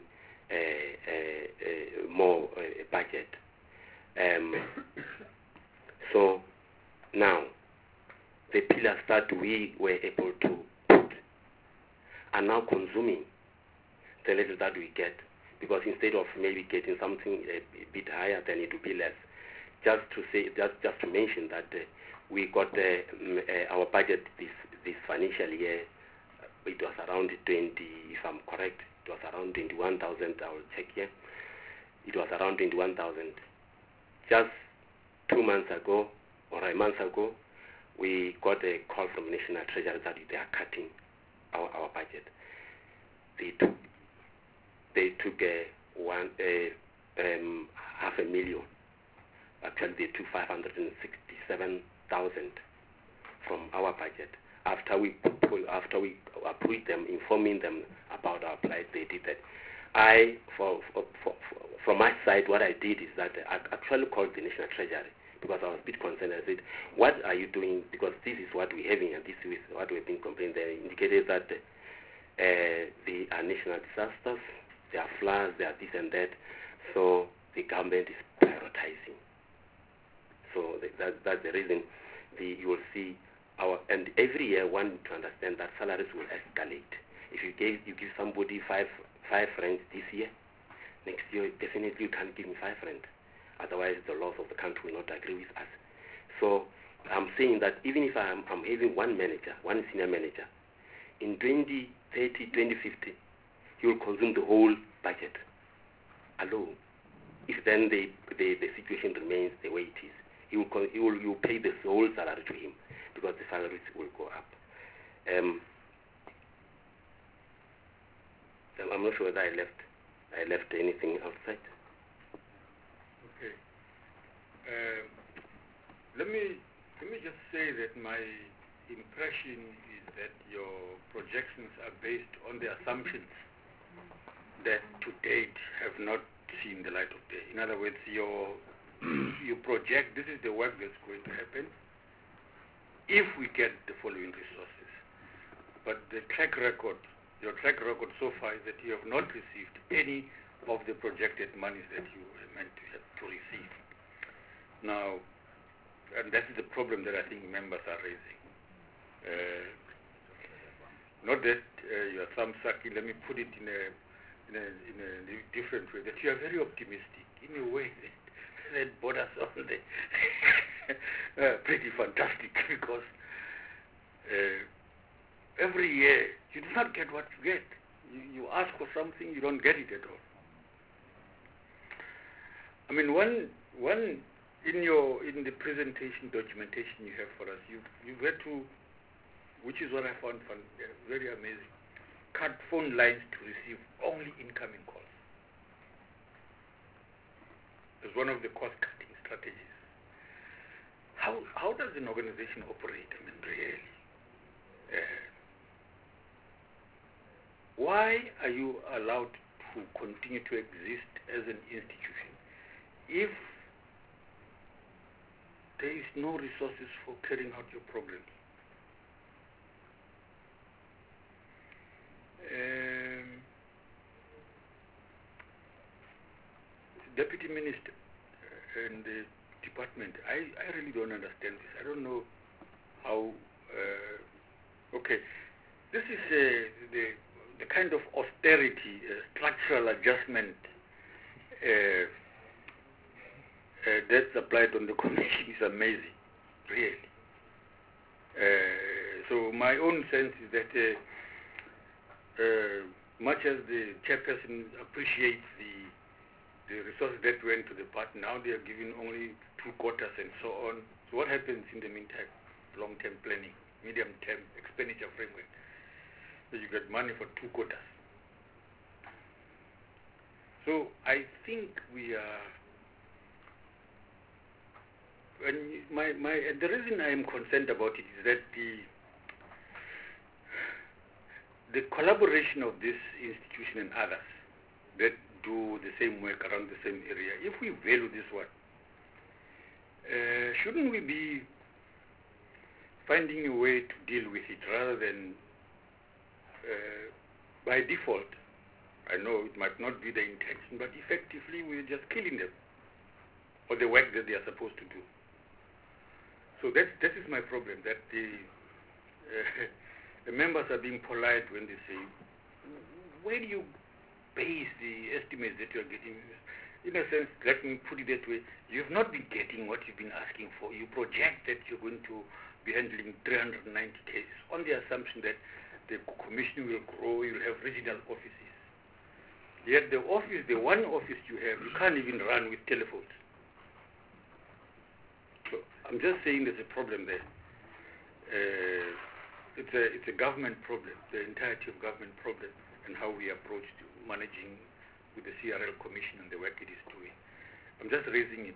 more budget. So now the pillars that we were able to put are now consuming the little that we get, because instead of maybe getting something a bit higher, then it will be less. Just to mention that we got our budget this financial year. It was around 20, if I'm correct, it was around 21,000. I will check here. It was around 21,000. Just 2 months ago, or a month ago, we got a call from National Treasury that they are cutting our budget. They took $500,000. Actually, they took 567,000 from our budget. After we approved them, informing them about our plight, they did that. From my side, what I did is that I actually called the National Treasury because I was a bit concerned. I said, what are you doing? Because this is what we're having and this is what we've been complaining. They indicated that they are national disasters, they are floods, they are this and that. So the government is prioritizing. So that's the reason you will see and every year one to understand that salaries will escalate. If you give somebody five rand this year, next year definitely you can't give me 5 rand. Otherwise the laws of the country will not agree with us. So I'm saying that even if I'm having one senior manager, in 2030, 2050, he will consume the whole budget alone. If then the situation remains the way it is, you will pay the whole salary to him because the salaries will go up. I'm not sure whether I left anything outside. Okay. Let me just say that my impression is that your projections are based on the assumptions that to date have not seen the light of day. In other words, you project this is the work that's going to happen if we get the following resources. But the your track record so far is that you have not received any of the projected monies that you were meant to receive. Now, and that is the problem that I think members are raising. Not that you are some sucking, let me put it in a different way, that you are very optimistic in a way that borders on the pretty fantastic because every year you do not get what you get. You ask for something, you don't get it at all. I mean, one in the presentation documentation you have for us, you had to, which is what I found very amazing, cut phone lines to receive only incoming calls. It's one of the cost-cutting strategies. How does an organization operate? I mean, really? Why are you allowed to continue to exist as an institution if there is no resources for carrying out your programs? Deputy Minister and the department, I really don't understand this. I don't know how. Okay, this is the kind of austerity, structural adjustment that's applied on the commission is amazing, really. So my own sense is that much as the chairperson appreciates the resources that went to the party, now they are giving only 2 quarters and so on. So what happens in the meantime? Long-term planning, medium-term expenditure framework. So you get money for 2 quarters. So I think we are, and the reason I am concerned about it is that the collaboration of this institution and others that do the same work around the same area, if we value this one, shouldn't we be finding a way to deal with it rather than by default? I know it might not be the intention, but effectively we're just killing them for the work that they are supposed to do. So that is my problem, that the members are being polite when they say, where do you base the estimates that you're getting? In a sense, let me put it that way, you have not been getting what you've been asking for. You project that you're going to be handling 390 cases on the assumption that the commission will grow, you'll have regional offices. Yet the one office you have, you can't even run with telephones. So I'm just saying there's a problem there. It's a government problem, the entirety of government problem, and how we approach to managing with the CRL Commission and the work it is doing. I'm just raising it.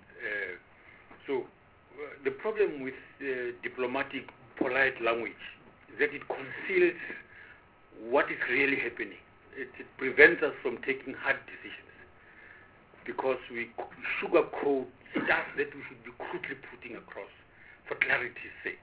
The problem with diplomatic, polite language is that it conceals what is really happening. It prevents us from taking hard decisions because we sugarcoat stuff that we should be crudely putting across for clarity's sake.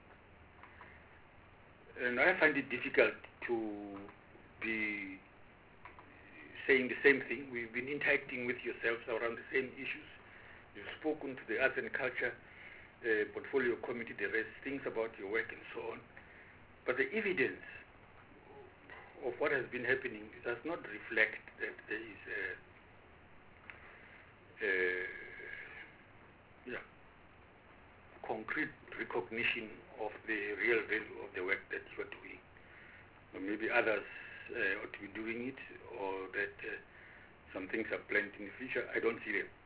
And I find it difficult to be saying the same thing. We've been interacting with yourselves around the same issues. You've spoken to the Arts and Culture Portfolio Committee, they raised things about your work and so on. But the evidence of what has been happening does not reflect that there is concrete recognition of the real value of the work that you are doing. Or maybe others ought to be doing it, or that some things are planned in the future. I don't see them.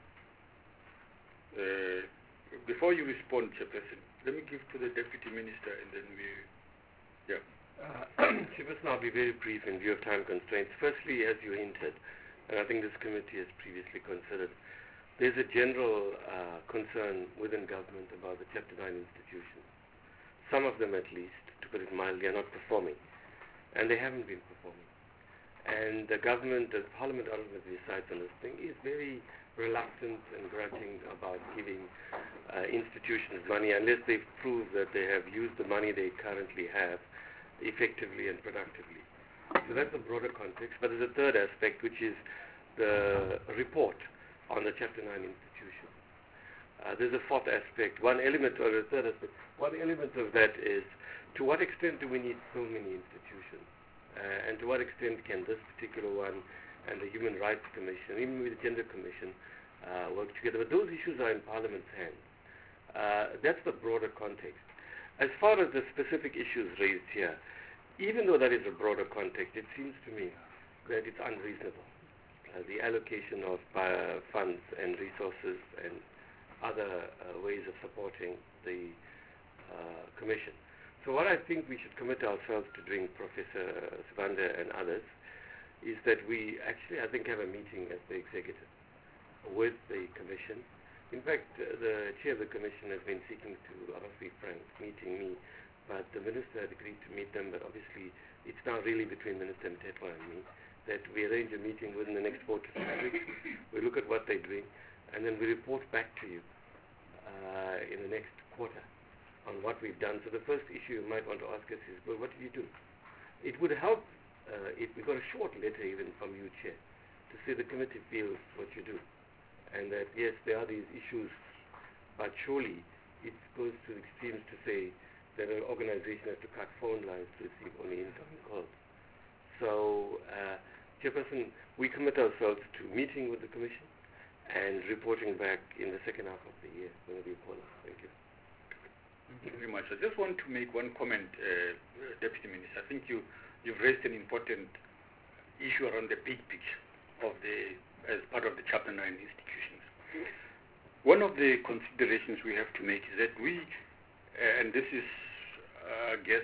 Before you respond, Chairperson, let me give to the Deputy Minister and then we... Yeah. Chairperson, I'll be very brief in view of time constraints. Firstly, as you hinted, and I think this committee has previously considered, there's a general concern within government about the Chapter 9 institutions. Some of them, at least, to put it mildly, are not performing. And they haven't been performing. And the government, as Parliament ultimately decides on this thing, is very reluctant and grudging about giving institutions money unless they prove that they have used the money they currently have effectively and productively. So that's a broader context. But there's a third aspect, which is the report on the Chapter 9 institution. There's a fourth aspect, one element, or a third aspect. One element of that is, to what extent do we need so many institutions? And to what extent can this particular one and the Human Rights Commission, even with the Gender Commission, work together? But those issues are in Parliament's hands. That's the broader context. As far as the specific issues raised here, even though that is a broader context, it seems to me that it's unreasonable. The allocation of funds and resources and other ways of supporting the Commission. So what I think we should commit ourselves to doing, Professor Sibanda and others, is that we actually, I think, have a meeting as the executive with the Commission. In fact, the chair of the Commission has been seeking to, I must be frank, meeting me, but the Minister had agreed to meet them, but obviously it's now really between Minister Mthethwa and me, that we arrange a meeting within the next 4 to 6 weeks. We look at what they're doing, and then we report back to you in the next quarter on what we've done. So the first issue you might want to ask us is, well, what did you do? It would help if we got a short letter even from you, Chair, to say the committee feels what you do, and that, yes, there are these issues, but surely it goes to the extremes to say that an organization has to cut phone lines to receive only incoming calls. So, Chairperson, we commit ourselves to meeting with the Commission and reporting back in the second half of the year whenever you call us. Thank you. Thank you very much. I just want to make one comment, Deputy Minister. I think you've raised an important issue around the big picture of as part of the Chapter 9 institutions. One of the considerations we have to make is that we, and this is, I guess,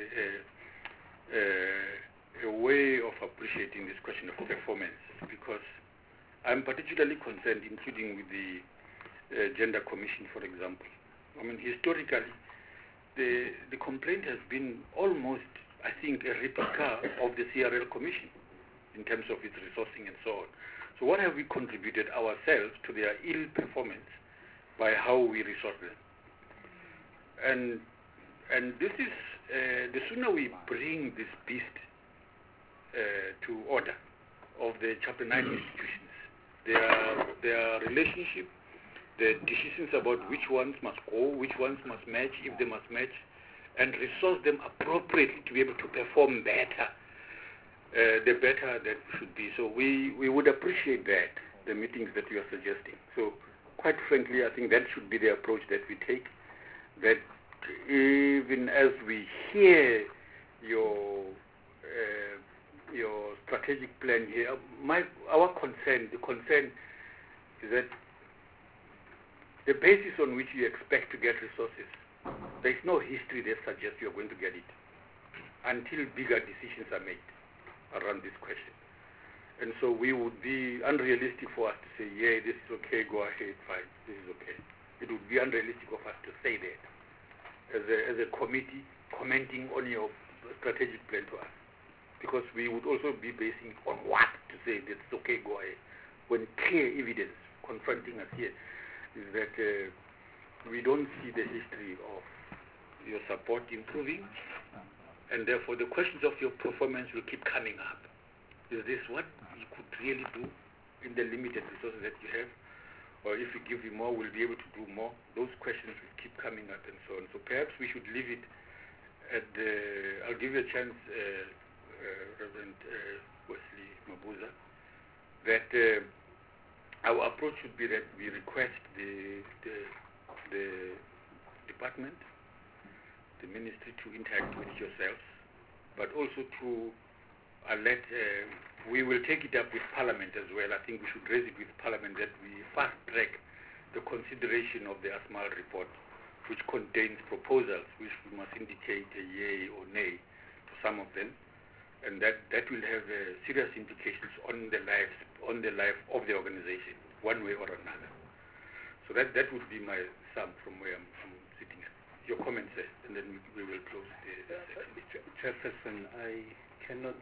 a way of appreciating this question of performance, because I'm particularly concerned, including with the Gender Commission, for example. I mean, historically, the complaint has been almost, I think, a replica of the CRL Commission in terms of its resourcing and so on. So what have we contributed ourselves to their ill performance by how we resource them? And this is, the sooner we bring this beast to order of the Chapter 9 institutions, their relationship, the decisions about which ones must go, which ones must match, if they must match, and resource them appropriately to be able to perform better, the better that should be. So we would appreciate that, the meetings that you are suggesting. So quite frankly, I think that should be the approach that we take, that even as we hear your strategic plan here, our concern, the concern is that the basis on which you expect to get resources, there is no history that suggests you're going to get it until bigger decisions are made around this question. And so we would be unrealistic for us to say, yeah, this is okay, go ahead, fine, this is okay. It would be unrealistic of us to say that as a committee commenting on your strategic plan to us. Because we would also be basing on what to say that it's okay, go ahead, when clear evidence confronting us here is that we don't see the history of your support improving, and therefore the questions of your performance will keep coming up. Is this what you could really do in the limited resources that you have? Or if we give you more, we'll be able to do more? Those questions will keep coming up and so on. So perhaps we should leave it at I'll give you a chance, Reverend Wesley Mabuza, that our approach should be that we request the department, the ministry, to interact with yourselves, but also to alert, we will take it up with Parliament as well. I think we should raise it with Parliament that we fast track the consideration of the ASMAL report, which contains proposals which we must indicate a yay or nay to some of them, and that will have serious implications on the life of the organization, one way or another. So that would be my sum from where I'm sitting. Your comments, and then we will close the section. Chairperson, I cannot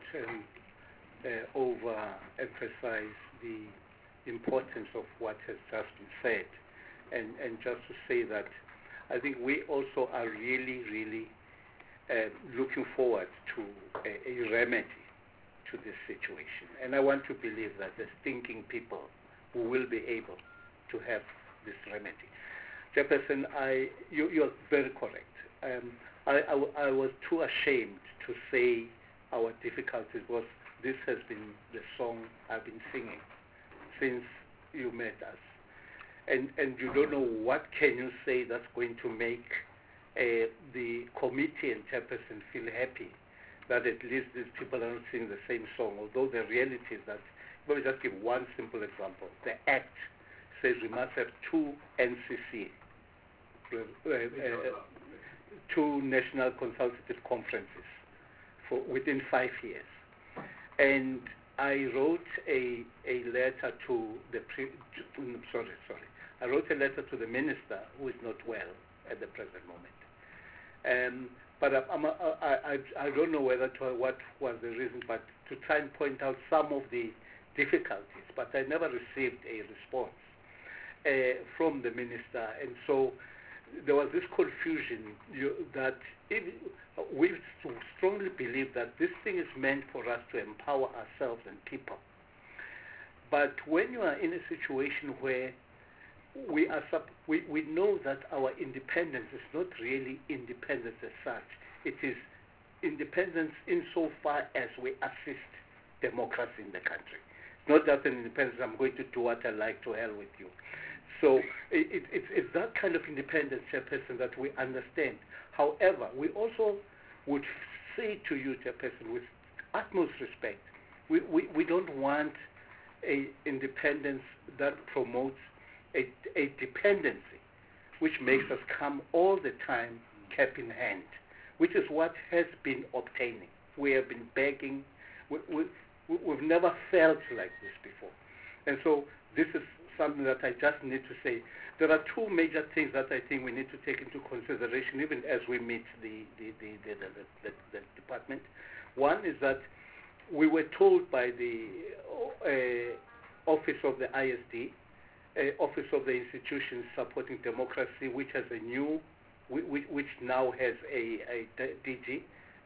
overemphasize the importance of what has just been said, and just to say that I think we also are really, really looking forward to a remedy to this situation. And I want to believe that there's thinking people who will be able to have this remedy. Chairperson, you're very correct. I was too ashamed to say our difficulties was this has been the song I've been singing since you met us. and you don't know what can you say that's going to make the committee and chairperson feel happy that at least these people are not singing the same song, although the reality is that, let me just give one simple example. The Act says we must have 2 NCC, two National Consultative Conferences within 5 years. And I wrote a letter to the I wrote a letter to the minister, who is not well at the present moment. But I don't know what was the reason, but to try and point out some of the difficulties. But I never received a response from the minister, and so there was this confusion that we strongly believe that this thing is meant for us to empower ourselves and people. But when you are in a situation where we know that our independence is not really independence as such. It is independence insofar as we assist democracy in the country. It's not just an independence, I'm going to do what I like, to hell with you. So it's that kind of independence, Chairperson, that we understand. However, we also would say to you, Chairperson, with utmost respect, we don't want an independence that promotes a dependency, which makes us come all the time cap in hand, which is what has been obtaining. We have been begging. We've never felt like this before. And so this is something that I just need to say. There are 2 major things that I think we need to take into consideration even as we meet the department. One is that we were told by the Office of the ISD, Office of the Institutions Supporting Democracy, which has which now has a DG,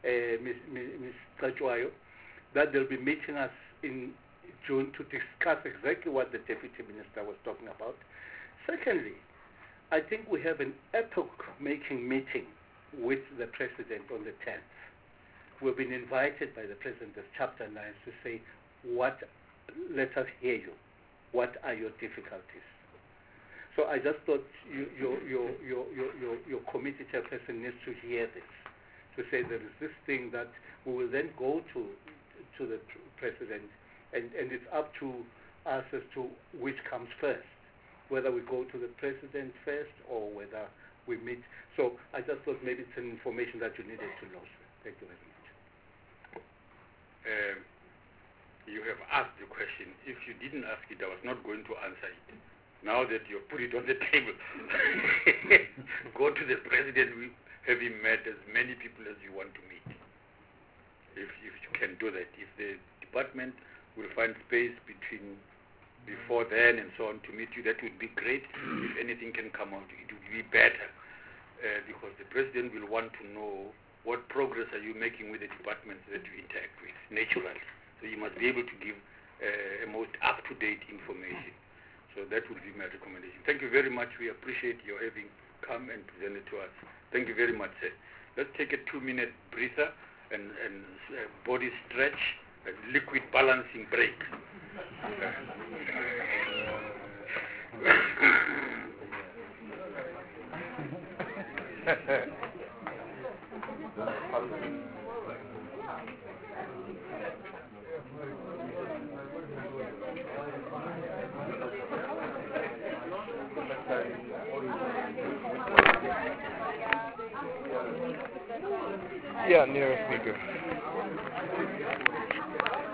Ms. Tajwayo, that they'll be meeting us in June to discuss exactly what the Deputy Minister was talking about. Secondly, I think we have an epoch-making meeting with the President on the 10th. We've been invited by the President as Chapter 9 to say, let us hear you. What are your difficulties? So I just thought your committee chairperson needs to hear this, to say there is this thing that we will then go to the President, and it's up to us as to which comes first, whether we go to the President first or whether we meet. So I just thought maybe it's an information that you needed to know, sir. Thank you very much. You have asked the question. If you didn't ask it, I was not going to answer it. Now that you've put it on the table, go to the President, have him met as many people as you want to meet. If you can do that. If the department will find space before then and so on to meet you, that would be great. If anything can come out, it would be better. Because the President will want to know what progress are you making with the departments that you interact with, naturally. So you must be able to give a most up-to-date information. So that would be my recommendation. Thank you very much. We appreciate your having come and presented to us. Thank you very much, sir. Let's take a 2-minute breather and body stretch, a liquid balancing break. Yeah, near a speaker.